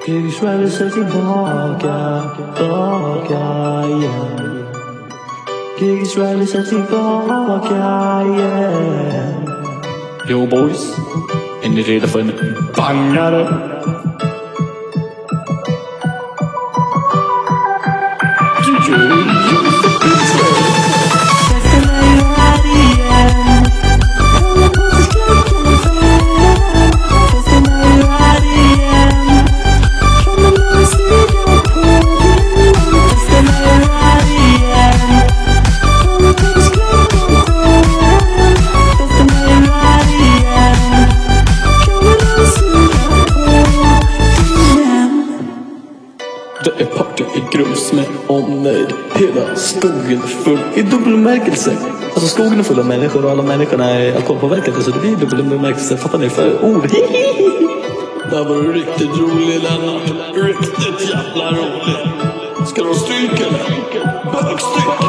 Krigsväder sig tillbaka igen. Krigsväder sig tillbaka igen. Yo boys, är ni redo för en bangare? Det är party i grus med omnejd. Hela skogen är full i dubbel bemärkelse. Alltså skogen är full av människor och alla människorna är alkoholpåverkade, så det blir dubbel bemärkelse. Fattar ni? För ord. Det här var riktigt roligt, Lennart. Riktigt jävla roligt. Ska du ha stryk eller? Bögstryk.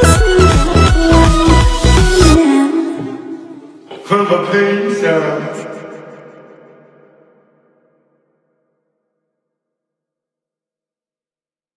För vad pinsamt.